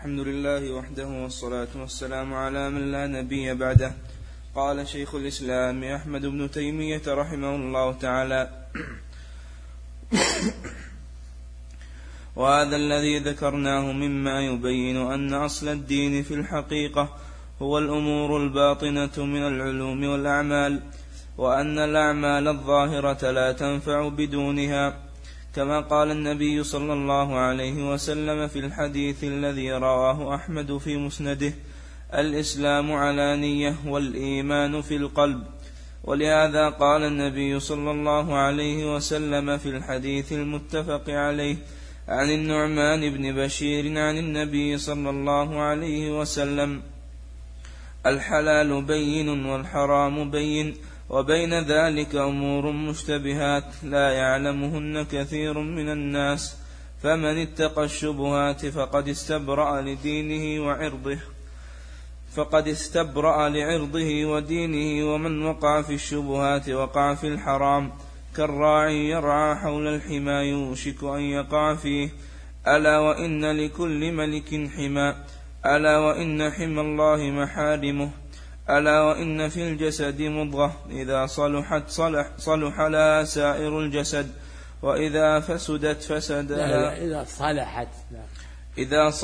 الحمد لله وحده والصلاة والسلام على من لا نبي بعده. قال شيخ الإسلام أحمد بن تيمية رحمه الله تعالى: وهذا الذي ذكرناه مما يبين أن أصل الدين في الحقيقة هو الأمور الباطنة من العلوم والأعمال، وأن الأعمال الظاهرة لا تنفع بدونها، كما قال النبي صلى الله عليه وسلم في الحديث الذي رواه أحمد في مسنده: الإسلام علانية والإيمان في القلب. ولهذا قال النبي صلى الله عليه وسلم في الحديث المتفق عليه عن النعمان بن بشير عن النبي صلى الله عليه وسلم: الحلال بين والحرام بين، وبين ذلك أمور مشتبهات لا يعلمهن كثير من الناس، فمن اتقى الشبهات فقد استبرأ لعرضه ودينه، ومن وقع في الشبهات وقع في الحرام، كالراعي يرعى حول الحمى يوشك أن يقع فيه. ألا وإن لكل ملك حمى، ألا وإن حمى الله محارمه، ألا وإن في الجسد مضغة إذا صلحت صلح لها سائر الجسد، وإذا فسدت فسد لها. إذا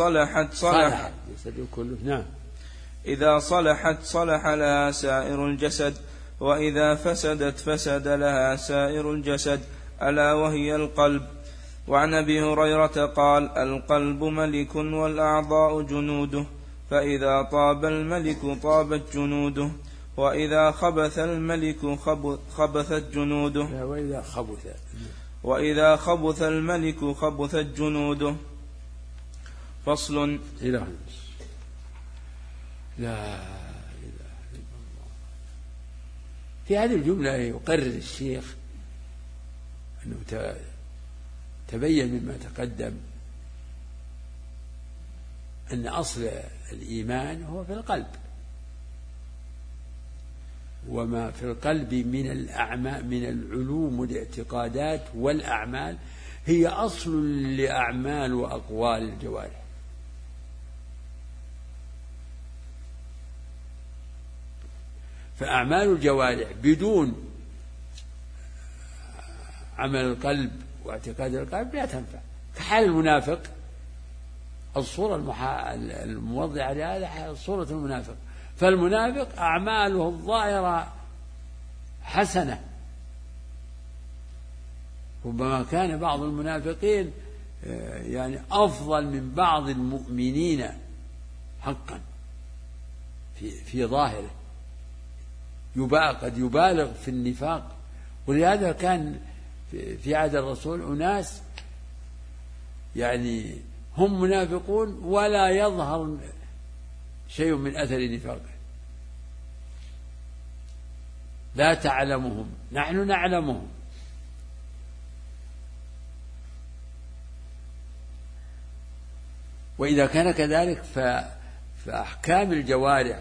صلحت صلح لها سائر الجسد، وإذا فسدت فسد لها سائر الجسد، ألا وهي القلب. وعن أبي هريرة قال: القلب ملك والأعضاء جنوده، فإذا طاب الملك طابت جنوده، وإذا خبث الملك خبثت جنوده، وإذا خبث الملك خبثت جنوده. فصل. لا إله إلا الله. في هذه الجملة يقرر الشيخ أنه تبين مما تقدم أن أصل الإيمان هو في القلب، وما في القلب من الأعمال من العلوم والاعتقادات والأعمال هي أصل لأعمال وأقوال الجوارح. فأعمال الجوارح بدون عمل القلب واعتقاد القلب لا تنفع، كحال المنافق. الصورة الموضعة لهذا صورة المنافق، فالمنافق أعماله الظاهرة حسنة، ربما كان بعض المنافقين يعني أفضل من بعض المؤمنين حقا في ظاهره، قد يبالغ في النفاق. ولهذا كان في عهد الرسول أناس يعني هم منافقون ولا يظهر شيء من أثر نفاقه، لا تعلمهم نحن نعلمهم. وإذا كان كذلك فأحكام الجوارح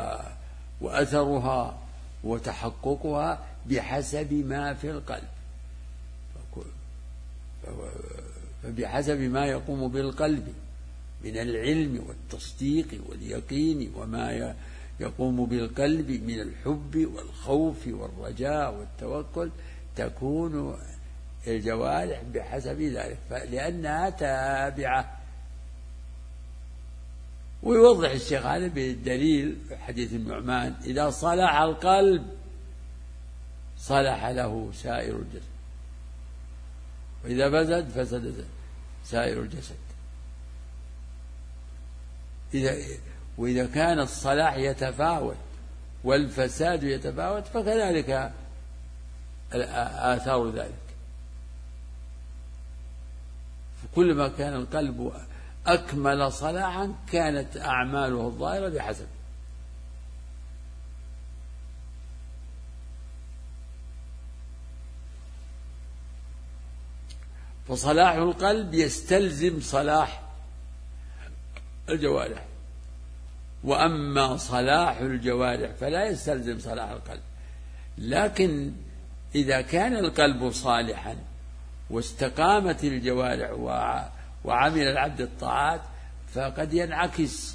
وأثرها وتحققها بحسب ما في القلب، فبحسب ما يقوم بالقلب من العلم والتصديق واليقين، وما يقوم بالقلب من الحب والخوف والرجاء والتوكل، تكون الجوارح بحسب ذلك لأنها تابعة. ويوضح الشيخ هذا بالدليل حديث النعمان: إذا صلح القلب صلح له سائر الجسد، وإذا فسد سائر الجسد. وإذا كان الصلاح يتفاوت والفساد يتفاوت فكذلك آثار ذلك. فكلما كان القلب أكمل صلاحا كانت أعماله الظاهرة بحسب. فصلاح القلب يستلزم صلاح الجوارح، وأما صلاح الجوارح فلا يستلزم صلاح القلب. لكن إذا كان القلب صالحا واستقامت الجوارح وعمل العبد الطاعات فقد ينعكس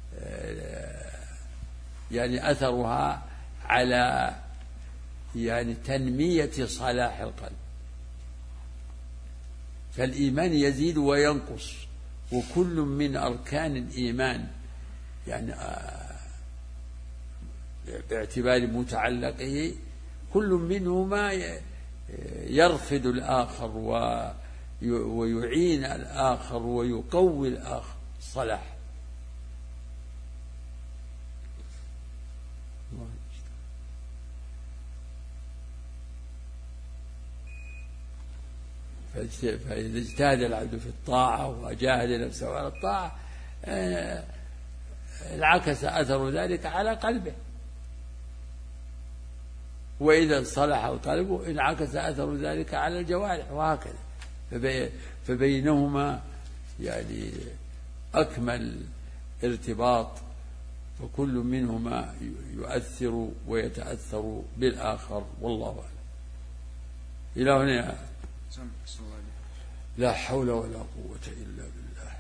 يعني أثرها على يعني تنمية صلاح القلب. فالإيمان يزيد وينقص، وكل من أركان الإيمان يعني باعتبار متعلقه كل منهما يرفد الآخر ويعين الآخر ويقوي الآخر الصلاح. فإذا اجتهد العبد في الطاعة وجاهد نفسه على الطاعة انعكس أثر ذلك على قلبه، وإذا صلح القلب انعكس أثر ذلك على الجوارح، وهكذا. فبينهما يعني أكمل ارتباط، وكل منهما يؤثر ويتأثر بالآخر، والله أعلم. إلى هنا لا حول ولا قوة إلا بالله.